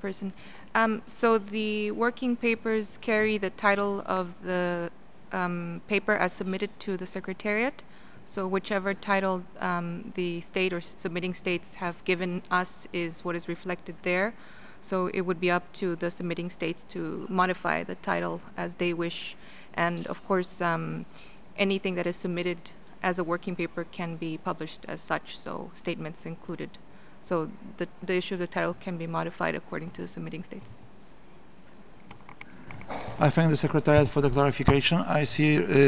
Chairperson. So the working papers carry the title of the paper as submitted to the Secretariat. So whichever title the state or submitting states have given us is what is reflected there. So it would be up to the submitting states to modify the title as they wish. And of course, anything that is submitted as a working paper can be published as such, so statements included. So the issue of the title can be modified according to the submitting states. I thank the Secretariat for the clarification. I see